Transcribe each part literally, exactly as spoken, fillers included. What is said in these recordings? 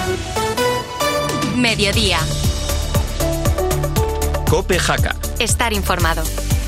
Mediodía. COPE Jaca. Estar informado.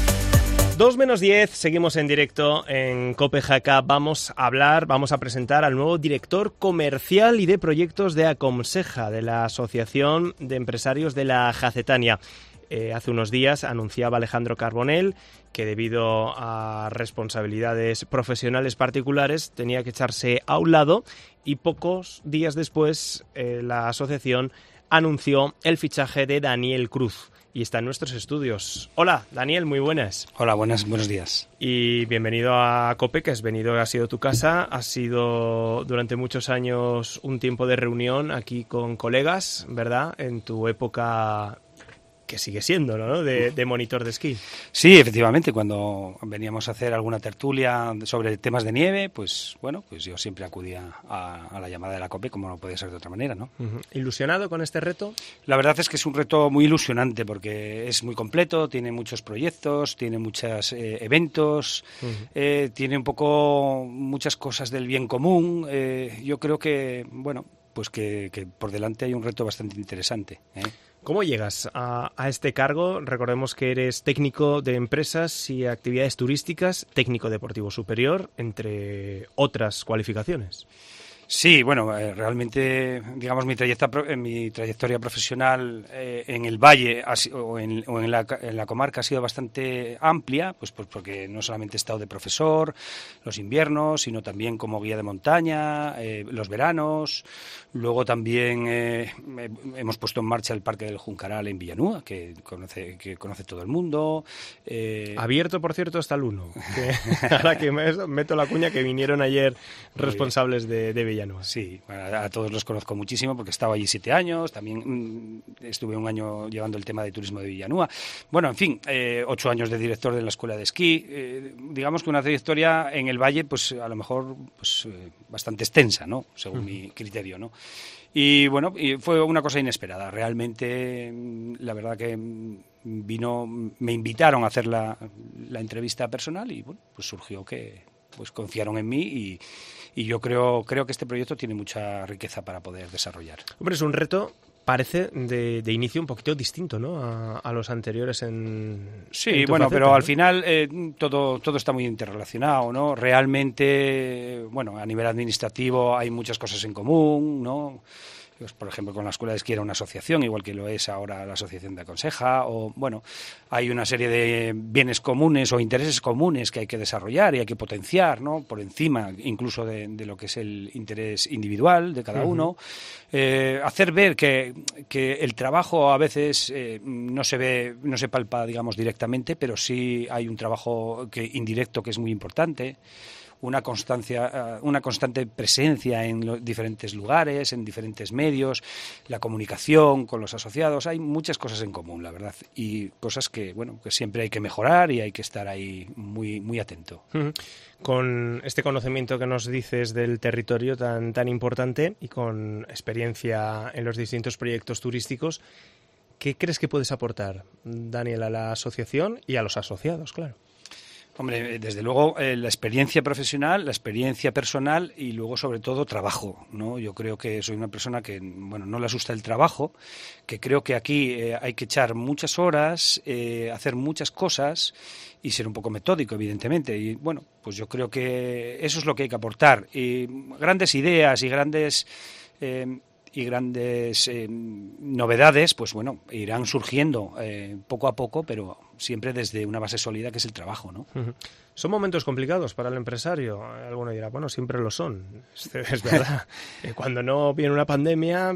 dos menos diez, seguimos en directo en COPE Jaca. Vamos a hablar, vamos a presentar al nuevo director comercial y de proyectos de Aconseja, de la Asociación de Empresarios de la Jacetania. Eh, hace unos días anunciaba Alejandro Carbonell que debido a responsabilidades profesionales particulares tenía que echarse a un lado y pocos días después eh, la asociación anunció el fichaje de Daniel Cruz y está en nuestros estudios. Hola, Daniel, muy buenas. Hola, buenas, buenos días. Y bienvenido a COPE, que has venido, ha sido tu casa, ha sido durante muchos años un tiempo de reunión aquí con colegas, ¿verdad? En tu época que sigue siendo, ¿no? De, de monitor de esquí. Sí, efectivamente, cuando veníamos a hacer alguna tertulia sobre temas de nieve, pues bueno, pues yo siempre acudía a, a la llamada de la COPE, como no podía ser de otra manera, ¿no? Uh-huh. ¿Ilusionado con este reto? La verdad es que es un reto muy ilusionante porque es muy completo, tiene muchos proyectos, tiene muchos eh, eventos, uh-huh. eh, tiene un poco muchas cosas del bien común. Eh, yo creo que, bueno, pues que, que por delante hay un reto bastante interesante, ¿eh? ¿Cómo llegas a, a este cargo? Recordemos que eres técnico de empresas y actividades turísticas, técnico deportivo superior, entre otras cualificaciones. Sí, bueno, eh, realmente, digamos, mi trayectoria, mi trayectoria profesional eh, en el Valle ha, o, en, o en, la, en la comarca ha sido bastante amplia, pues, pues porque no solamente he estado de profesor los inviernos, sino también como guía de montaña, eh, los veranos. Luego también eh, hemos puesto en marcha el Parque del Juncaral en Villanueva, que conoce, que conoce todo el mundo. Eh... Abierto, por cierto, hasta el uno. Que, ahora que me, meto la cuña, que vinieron ayer responsables de, de Villanueva. Sí, bueno, a todos los conozco muchísimo porque estaba allí siete años, también mmm, estuve un año llevando el tema de turismo de Villanueva. Bueno, en fin, eh, ocho años de director de la escuela de esquí. Eh, digamos que una trayectoria en el Valle, pues a lo mejor pues eh, bastante extensa, ¿no? Según uh-huh. mi criterio, ¿no? Y bueno, y fue una cosa inesperada. Realmente, la verdad que vino, me invitaron a hacer la, la entrevista personal y bueno, pues surgió que pues confiaron en mí y Y yo creo, creo que este proyecto tiene mucha riqueza para poder desarrollar. Hombre, es un reto, parece, de, de inicio un poquito distinto, ¿no? A, a los anteriores en Sí, en tu bueno, faceta, pero ¿no? Al final eh, todo, todo está muy interrelacionado, ¿no? Realmente, bueno, a nivel administrativo hay muchas cosas en común, ¿no? Pues, por ejemplo, con la Escuela de Esquí era una asociación, igual que lo es ahora la Asociación de Aconseja, o bueno, hay una serie de bienes comunes o intereses comunes que hay que desarrollar y hay que potenciar, ¿no? Por encima incluso de, de lo que es el interés individual de cada uno. Uh-huh. Eh, hacer ver que, que el trabajo a veces eh, no se ve, no se palpa, digamos, directamente, pero sí hay un trabajo que, indirecto que es muy importante. Una constancia, una constante presencia en los diferentes lugares, en diferentes medios, la comunicación con los asociados, hay muchas cosas en común, la verdad, y cosas que, bueno, que siempre hay que mejorar y hay que estar ahí muy, muy atento. Uh-huh. Con este conocimiento que nos dices del territorio tan, tan importante y con experiencia en los distintos proyectos turísticos, ¿qué crees que puedes aportar, Daniel, a la asociación y a los asociados, claro? Hombre, desde luego eh, la experiencia profesional, la experiencia personal y luego sobre todo trabajo, ¿no? Yo creo que soy una persona que, bueno, no le asusta el trabajo, que creo que aquí eh, hay que echar muchas horas, eh, hacer muchas cosas y ser un poco metódico, evidentemente. Y bueno, pues yo creo que eso es lo que hay que aportar. Y grandes ideas y grandes eh, y grandes eh, novedades, pues bueno, irán surgiendo eh, poco a poco, pero siempre desde una base sólida que es el trabajo, ¿no? Uh-huh. Son momentos complicados para el empresario. Alguno dirá, bueno, siempre lo son. Es, es verdad. Cuando no viene una pandemia,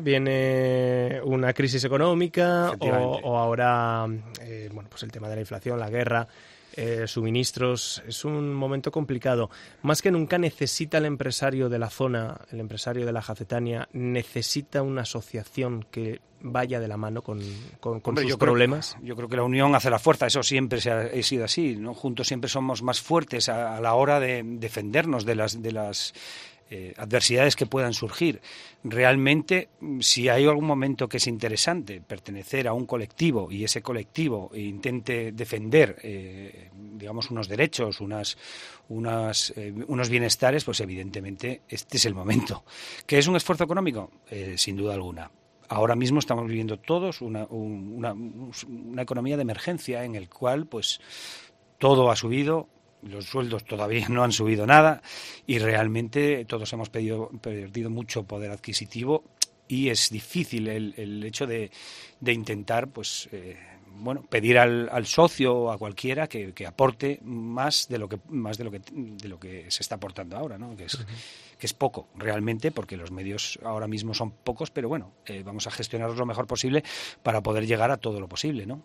viene una crisis económica o, o ahora, eh, bueno, pues el tema de la inflación, la guerra. Eh, suministros, es un momento complicado. Más que nunca necesita el empresario de la zona, el empresario de la Jacetania, necesita una asociación que vaya de la mano con, con, con Hombre, sus yo problemas. Creo, yo creo que la unión hace la fuerza, eso siempre se ha, ha sido así, ¿no? Juntos siempre somos más fuertes a, a la hora de defendernos de las... De las eh, adversidades que puedan surgir. Realmente, si hay algún momento que es interesante pertenecer a un colectivo y ese colectivo intente defender, eh, digamos, unos derechos, unas, unas, eh, unos bienestares, pues evidentemente este es el momento. ¿Qué es un esfuerzo económico? Eh, sin duda alguna. Ahora mismo estamos viviendo todos una, una, una economía de emergencia en el cual, pues, todo ha subido. Los sueldos todavía no han subido nada y realmente todos hemos pedido, perdido mucho poder adquisitivo y es difícil el, el hecho de, de intentar, pues, eh, bueno, pedir al, al socio o a cualquiera que, que aporte más de lo que más de lo que de lo que se está aportando ahora, ¿no? Que es uh-huh. que es poco realmente, porque los medios ahora mismo son pocos, pero bueno, eh, vamos a gestionarlos lo mejor posible para poder llegar a todo lo posible, ¿no?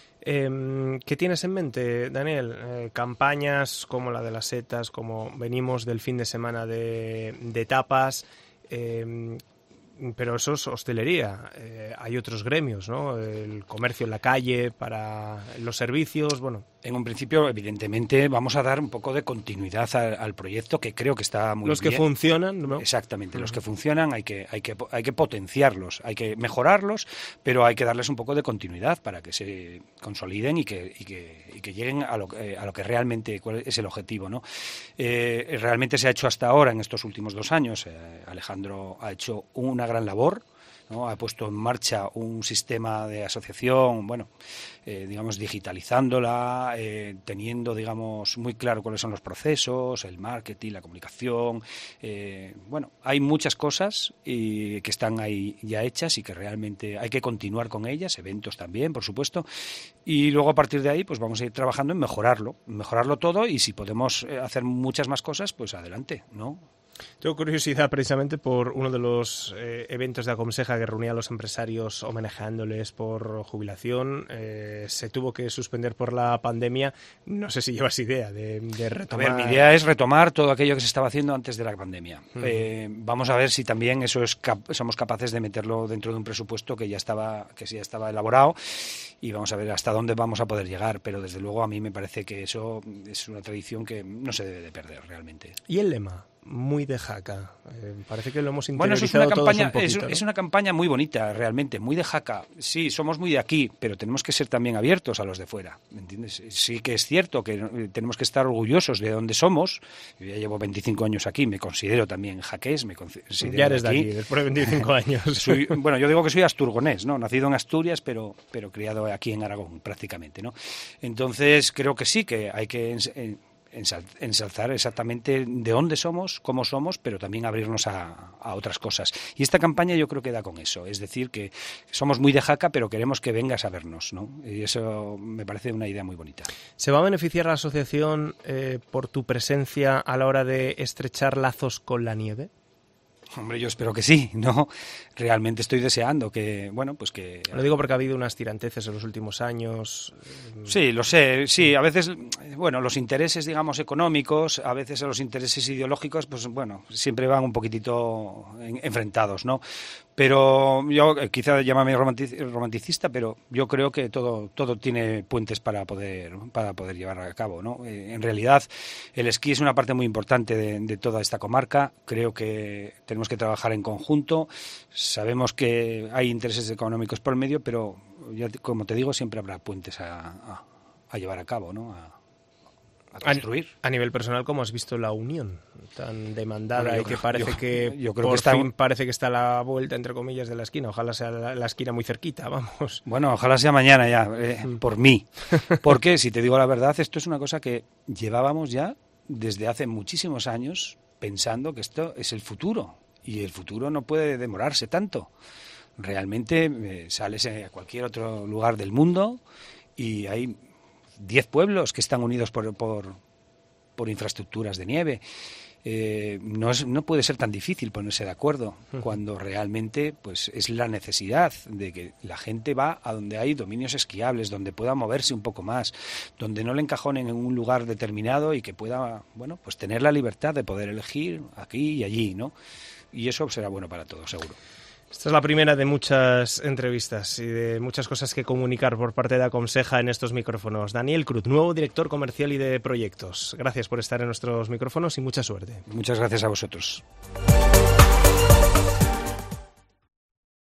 Eh, ¿Qué tienes en mente, Daniel? Eh, campañas como la de las setas, como venimos del fin de semana de, de tapas, eh, pero eso es hostelería. Eh, hay otros gremios, ¿no? El comercio en la calle, para los servicios, bueno. En un principio, evidentemente, vamos a dar un poco de continuidad al, al proyecto, que creo que está muy bien. Los que funcionan, ¿no? Exactamente, Uh-huh. los que funcionan hay que, hay que, hay que potenciarlos, hay que mejorarlos, pero hay que darles un poco de continuidad para que se consoliden y que, y que, y que lleguen a lo, eh, a lo que realmente cuál es el objetivo, ¿no? Eh, realmente se ha hecho hasta ahora, en estos últimos dos años, eh, Alejandro ha hecho una gran labor, ¿no? Ha puesto en marcha un sistema de asociación, bueno, eh, digamos, digitalizándola, eh, teniendo, digamos, muy claro cuáles son los procesos, el marketing, la comunicación. Eh, bueno, hay muchas cosas y que están ahí ya hechas y que realmente hay que continuar con ellas, eventos también, por supuesto. Y luego a partir de ahí, pues vamos a ir trabajando en mejorarlo, mejorarlo todo y si podemos hacer muchas más cosas, pues adelante, ¿no? Tengo curiosidad precisamente por uno de los eh, eventos de Acomseja que reunía a los empresarios homenajeándoles por jubilación. Eh, se tuvo que suspender por la pandemia. No sé si llevas idea de, de retomar. A ver, mi idea es retomar todo aquello que se estaba haciendo antes de la pandemia. Uh-huh. Eh, vamos a ver si también eso es cap- somos capaces de meterlo dentro de un presupuesto que ya estaba que ya estaba elaborado y vamos a ver hasta dónde vamos a poder llegar. Pero desde luego a mí me parece que eso es una tradición que no se debe de perder realmente. ¿Y el lema? Muy de Jaca. Eh, parece que lo hemos interiorizado. Bueno, eso es una campaña, un poquito, es, ¿no? Es una campaña muy bonita, realmente, muy de Jaca. Sí, somos muy de aquí, pero tenemos que ser también abiertos a los de fuera, ¿me entiendes? Sí que es cierto que tenemos que estar orgullosos de donde somos. Yo ya llevo veinticinco años aquí, me considero también jaqués, me considero ya eres de aquí, de aquí, después de veinticinco años. Soy, bueno, yo digo que soy asturgonés, ¿no? Nacido en Asturias, pero, pero criado aquí en Aragón, prácticamente, ¿no? Entonces, creo que sí, que hay que En, ensalzar exactamente de dónde somos, cómo somos, pero también abrirnos a, a otras cosas. Y esta campaña yo creo que da con eso, es decir, que somos muy de Jaca, pero queremos que vengas a vernos, ¿no? Y eso me parece una idea muy bonita. ¿Se va a beneficiar la asociación eh, por tu presencia a la hora de estrechar lazos con la nieve? Hombre, yo espero que sí, ¿no? Realmente estoy deseando que, bueno, pues que... Lo digo porque ha habido unas tiranteces en los últimos años. Sí, lo sé, sí, a veces, bueno, los intereses, digamos, económicos, a veces los intereses ideológicos, pues bueno, siempre van un poquitito en, enfrentados, ¿no? Pero yo, quizá llámame romanticista, pero yo creo que todo todo tiene puentes para poder para poder llevar a cabo, ¿no? Eh, en realidad, el esquí es una parte muy importante de, de toda esta comarca. Creo que tenemos que trabajar en conjunto. Sabemos que hay intereses económicos por el medio, pero ya, como te digo, siempre habrá puentes a, a, a llevar a cabo, ¿no? A, a construir. A, a nivel personal, ¿cómo has visto la unión tan demandada bueno, y que creo, parece yo, que yo creo por que está... fin parece que está a la vuelta, entre comillas, de la esquina? Ojalá sea la, la esquina muy cerquita, vamos. Bueno, ojalá sea mañana ya, eh, mm. por mí. Porque, si te digo la verdad, esto es una cosa que llevábamos ya desde hace muchísimos años pensando que esto es el futuro. Y el futuro no puede demorarse tanto. Realmente eh, sales a cualquier otro lugar del mundo y hay diez pueblos que están unidos por, por, por infraestructuras de nieve. Eh, no, es, no puede ser tan difícil ponerse de acuerdo uh-huh. cuando realmente pues es la necesidad de que la gente va a donde hay dominios esquiables, donde pueda moverse un poco más, donde no le encajonen en un lugar determinado y que pueda, bueno, pues tener la libertad de poder elegir aquí y allí, ¿no? Y eso será bueno para todos, seguro. Esta es la primera de muchas entrevistas y de muchas cosas que comunicar por parte de Aconseja en estos micrófonos. Daniel Cruz, nuevo director comercial y de proyectos. Gracias por estar en nuestros micrófonos y mucha suerte. Muchas gracias a vosotros.